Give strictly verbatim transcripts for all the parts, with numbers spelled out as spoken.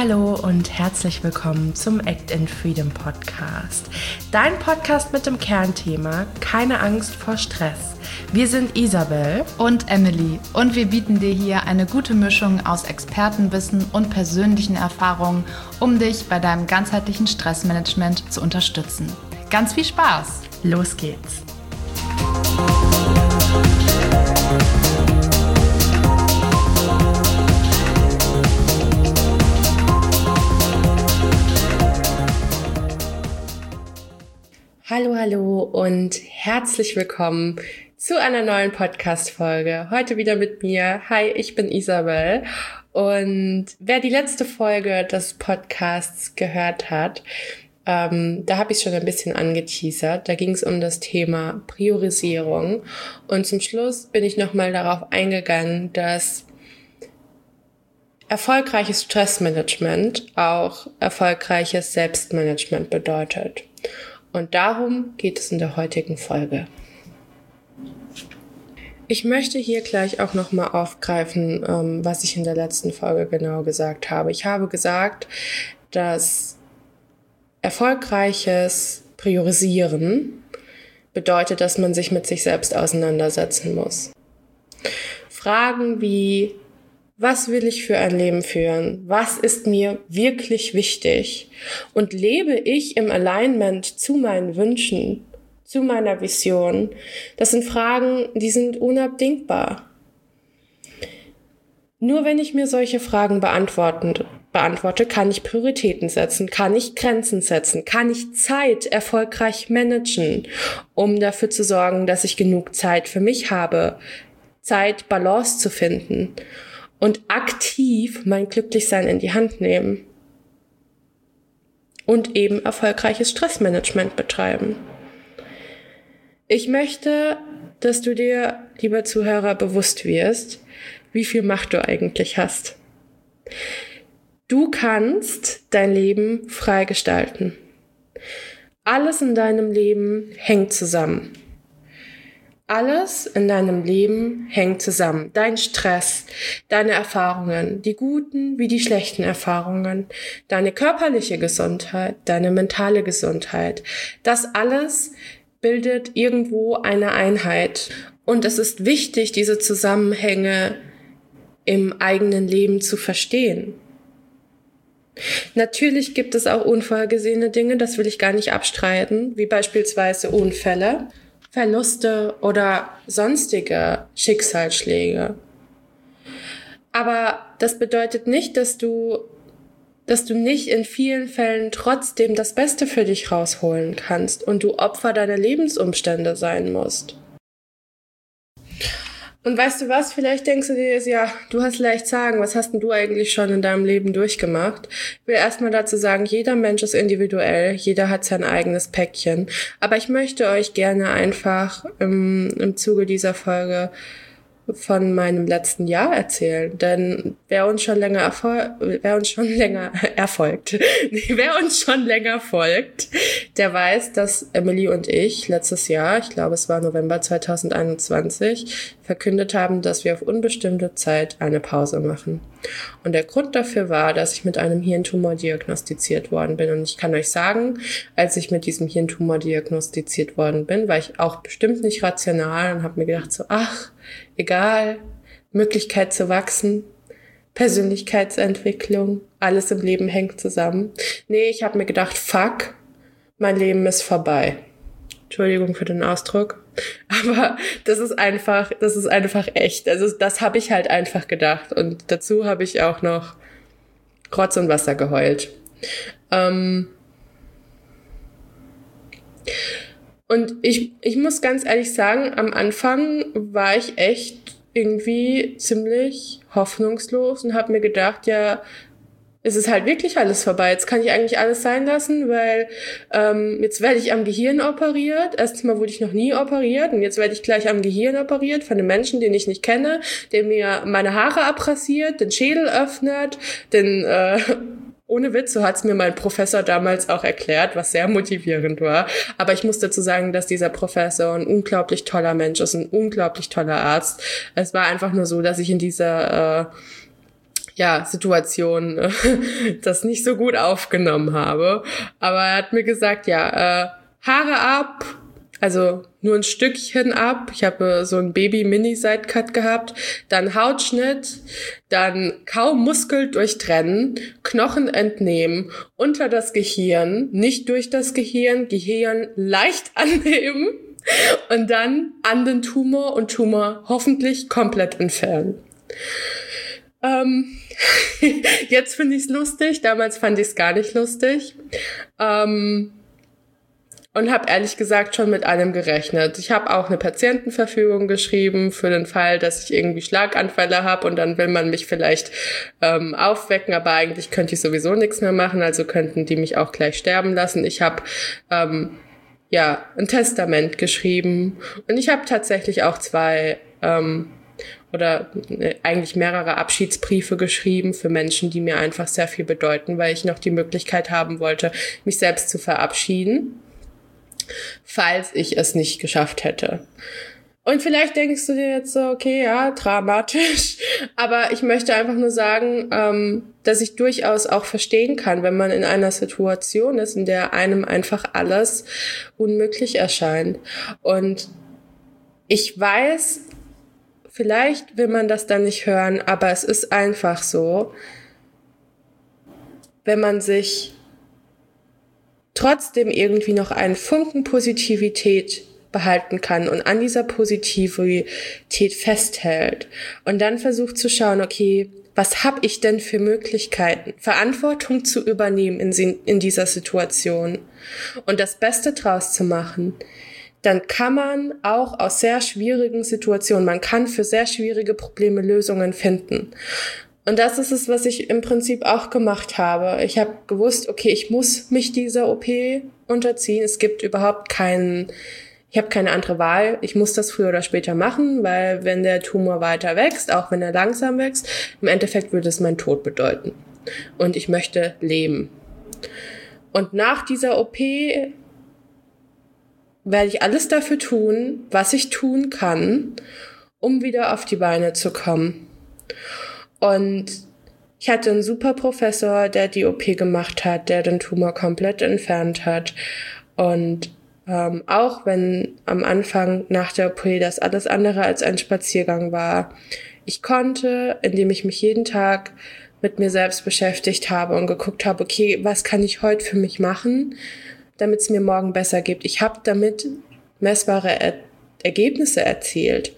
Hallo und herzlich willkommen zum Act in Freedom Podcast. Dein Podcast mit dem Kernthema Keine Angst vor Stress. Wir sind Isabel und Emily und wir bieten dir hier eine gute Mischung aus Expertenwissen und persönlichen Erfahrungen, um dich bei deinem ganzheitlichen Stressmanagement zu unterstützen. Ganz viel Spaß! Los geht's! Hallo, hallo und herzlich willkommen zu einer neuen Podcast-Folge. Heute wieder mit mir. Hi, ich bin Isabel. Und wer die letzte Folge des Podcasts gehört hat, ähm, da habe ich schon ein bisschen angeteasert. Da ging es um das Thema Priorisierung. Und zum Schluss bin ich nochmal darauf eingegangen, dass erfolgreiches Stressmanagement auch erfolgreiches Selbstmanagement bedeutet. Und darum geht es in der heutigen Folge. Ich möchte hier gleich auch nochmal aufgreifen, ähm, was ich in der letzten Folge genau gesagt habe. Ich habe gesagt, dass erfolgreiches Priorisieren bedeutet, dass man sich mit sich selbst auseinandersetzen muss. Fragen wie: Was will ich für ein Leben führen? Was ist mir wirklich wichtig? Und lebe ich im Alignment zu meinen Wünschen, zu meiner Vision? Das sind Fragen, die sind unabdingbar. Nur wenn ich mir solche Fragen beantworten, beantworte, kann ich Prioritäten setzen, kann ich Grenzen setzen, kann ich Zeit erfolgreich managen, um dafür zu sorgen, dass ich genug Zeit für mich habe, Zeit, Balance zu finden. Und aktiv mein Glücklichsein in die Hand nehmen. Und eben erfolgreiches Stressmanagement betreiben. Ich möchte, dass du dir, lieber Zuhörer, bewusst wirst, wie viel Macht du eigentlich hast. Du kannst dein Leben frei gestalten. Alles in deinem Leben hängt zusammen. Alles in deinem Leben hängt zusammen. Dein Stress, deine Erfahrungen, die guten wie die schlechten Erfahrungen, deine körperliche Gesundheit, deine mentale Gesundheit. Das alles bildet irgendwo eine Einheit. Und es ist wichtig, diese Zusammenhänge im eigenen Leben zu verstehen. Natürlich gibt es auch unvorhergesehene Dinge, das will ich gar nicht abstreiten, wie beispielsweise Unfälle, Verluste oder sonstige Schicksalsschläge. Aber das bedeutet nicht, dass du, dass du nicht in vielen Fällen trotzdem das Beste für dich rausholen kannst und du Opfer deiner Lebensumstände sein musst. Und weißt du was, vielleicht denkst du dir, ja, du hast leicht sagen, was hast denn du eigentlich schon in deinem Leben durchgemacht? Ich will erstmal dazu sagen, jeder Mensch ist individuell, jeder hat sein eigenes Päckchen. Aber ich möchte euch gerne einfach im, im Zuge dieser Folge von meinem letzten Jahr erzählen, denn wer uns schon länger erfol- wer uns schon länger erfolgt, wer uns schon länger folgt, der weiß, dass Emily und ich letztes Jahr, ich glaube es war November zwanzig einundzwanzig, verkündet haben, dass wir auf unbestimmte Zeit eine Pause machen. Und der Grund dafür war, dass ich mit einem Hirntumor diagnostiziert worden bin. Und ich kann euch sagen, als ich mit diesem Hirntumor diagnostiziert worden bin, war ich auch bestimmt nicht rational und habe mir gedacht so, ach, egal, Möglichkeit zu wachsen, Persönlichkeitsentwicklung, alles im Leben hängt zusammen. Nee, ich habe mir gedacht, fuck, mein Leben ist vorbei. Entschuldigung für den Ausdruck, aber das ist einfach, das ist einfach echt. Also das habe ich halt einfach gedacht und dazu habe ich auch noch Rotz und Wasser geheult. Ähm und ich, ich muss ganz ehrlich sagen, am Anfang war ich echt irgendwie ziemlich hoffnungslos und habe mir gedacht, ja, es ist halt wirklich alles vorbei. Jetzt kann ich eigentlich alles sein lassen, weil ähm, jetzt werde ich am Gehirn operiert. Erstens mal wurde ich noch nie operiert und jetzt werde ich gleich am Gehirn operiert von einem Menschen, den ich nicht kenne, der mir meine Haare abrasiert, den Schädel öffnet, den äh, ohne Witz, so hat's mir mein Professor damals auch erklärt, was sehr motivierend war. Aber ich muss dazu sagen, dass dieser Professor ein unglaublich toller Mensch ist, ein unglaublich toller Arzt. Es war einfach nur so, dass ich in dieser äh, ja, Situation äh, das nicht so gut aufgenommen habe. Aber er hat mir gesagt, ja, äh, Haare ab, also nur ein Stückchen ab. Ich habe so ein Baby-Mini-Sidecut gehabt. Dann Hautschnitt, dann kaum Muskel durchtrennen, Knochen entnehmen, unter das Gehirn, nicht durch das Gehirn, Gehirn leicht anheben und dann an den Tumor und Tumor hoffentlich komplett entfernen. Ähm, jetzt finde ich es lustig, damals fand ich es gar nicht lustig. Ähm, Und habe ehrlich gesagt schon mit allem gerechnet. Ich habe auch eine Patientenverfügung geschrieben für den Fall, dass ich irgendwie Schlaganfälle habe und dann will man mich vielleicht ähm, aufwecken, aber eigentlich könnte ich sowieso nichts mehr machen, also könnten die mich auch gleich sterben lassen. Ich habe ähm, ja ein Testament geschrieben und ich habe tatsächlich auch zwei ähm, oder eigentlich mehrere Abschiedsbriefe geschrieben für Menschen, die mir einfach sehr viel bedeuten, weil ich noch die Möglichkeit haben wollte, mich selbst zu verabschieden, falls ich es nicht geschafft hätte. Und vielleicht denkst du dir jetzt so, okay, ja, dramatisch, aber ich möchte einfach nur sagen, ähm, dass ich durchaus auch verstehen kann, wenn man in einer Situation ist, in der einem einfach alles unmöglich erscheint. Und ich weiß, vielleicht will man das dann nicht hören, aber es ist einfach so, wenn man sich trotzdem irgendwie noch einen Funken Positivität behalten kann und an dieser Positivität festhält und dann versucht zu schauen, okay, was habe ich denn für Möglichkeiten, Verantwortung zu übernehmen in, in dieser Situation und das Beste draus zu machen, dann kann man auch aus sehr schwierigen Situationen, man kann für sehr schwierige Probleme Lösungen finden. Und das ist es, was ich im Prinzip auch gemacht habe. Ich habe gewusst, okay, ich muss mich dieser O P unterziehen. Es gibt überhaupt keinen, ich habe keine andere Wahl. Ich muss das früher oder später machen, weil wenn der Tumor weiter wächst, auch wenn er langsam wächst, im Endeffekt würde es meinen Tod bedeuten. Und ich möchte leben. Und nach dieser O P werde ich alles dafür tun, was ich tun kann, um wieder auf die Beine zu kommen. Und ich hatte einen super Professor, der die O P gemacht hat, der den Tumor komplett entfernt hat. Und ähm, auch wenn am Anfang nach der O P das alles andere als ein Spaziergang war, ich konnte, indem ich mich jeden Tag mit mir selbst beschäftigt habe und geguckt habe, okay, was kann ich heute für mich machen, damit es mir morgen besser geht. Ich habe damit messbare er- Ergebnisse erzielt.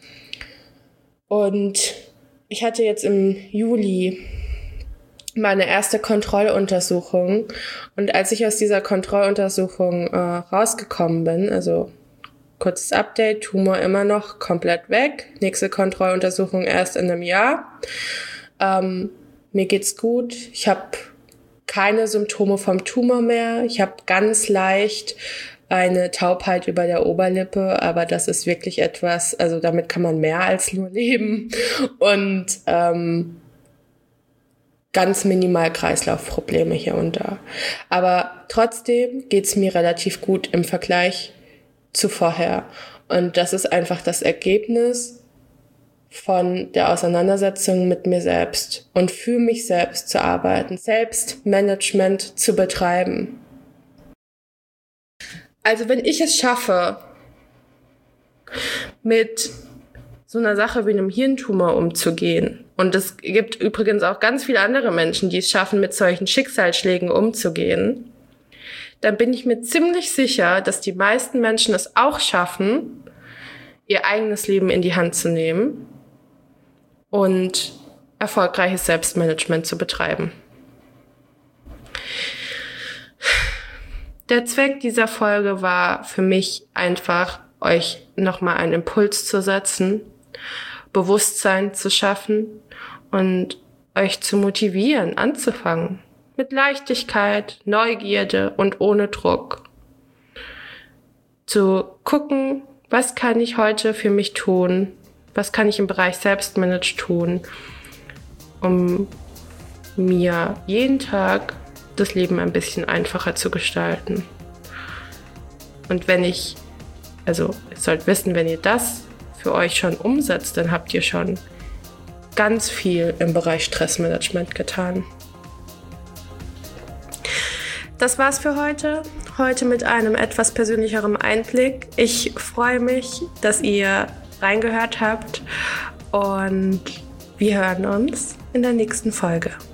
Und ich hatte jetzt im Juli meine erste Kontrolluntersuchung und als ich aus dieser Kontrolluntersuchung äh, rausgekommen bin, also kurzes Update, Tumor immer noch komplett weg, nächste Kontrolluntersuchung erst in einem Jahr. Ähm, mir geht's gut, ich habe keine Symptome vom Tumor mehr, ich habe ganz leicht eine Taubheit über der Oberlippe, aber das ist wirklich etwas, also damit kann man mehr als nur leben und ähm, ganz minimal Kreislaufprobleme hier und da. Aber trotzdem geht's mir relativ gut im Vergleich zu vorher und das ist einfach das Ergebnis von der Auseinandersetzung mit mir selbst und für mich selbst zu arbeiten, Selbstmanagement zu betreiben. Also wenn ich es schaffe, mit so einer Sache wie einem Hirntumor umzugehen, und es gibt übrigens auch ganz viele andere Menschen, die es schaffen, mit solchen Schicksalsschlägen umzugehen, dann bin ich mir ziemlich sicher, dass die meisten Menschen es auch schaffen, ihr eigenes Leben in die Hand zu nehmen und erfolgreiches Selbstmanagement zu betreiben. Der Zweck dieser Folge war für mich einfach, euch nochmal einen Impuls zu setzen, Bewusstsein zu schaffen und euch zu motivieren, anzufangen. Mit Leichtigkeit, Neugierde und ohne Druck. Zu gucken, was kann ich heute für mich tun? Was kann ich im Bereich Selbstmanagement tun, um mir jeden Tag das Leben ein bisschen einfacher zu gestalten. Und wenn ich, also ihr sollt wissen, wenn ihr das für euch schon umsetzt, dann habt ihr schon ganz viel im Bereich Stressmanagement getan. Das war's für heute. Heute mit einem etwas persönlicheren Einblick. Ich freue mich, dass ihr reingehört habt und wir hören uns in der nächsten Folge.